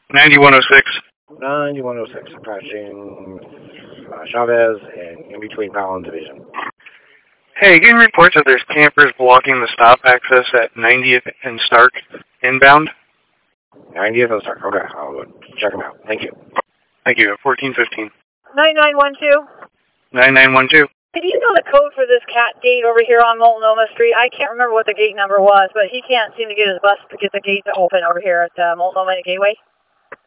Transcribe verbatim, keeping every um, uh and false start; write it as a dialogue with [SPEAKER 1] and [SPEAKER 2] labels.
[SPEAKER 1] ninety-one oh six.
[SPEAKER 2] ninety-one oh six, approaching uh, Chavez and in between Powell and Division.
[SPEAKER 1] Hey, getting reports that there's campers blocking the stop access at ninetieth and Stark inbound.
[SPEAKER 2] ninetieth and Stark, okay, I'll check them out. Thank you.
[SPEAKER 1] Thank you, fourteen fifteen.
[SPEAKER 3] nine nine one two.
[SPEAKER 1] nine nine one two.
[SPEAKER 3] Could you know the code for this cat gate over here on Multnomah Street? I can't remember what the gate number was, but he can't seem to get his bus to get the gate to open over here at uh, Multnomah Gateway.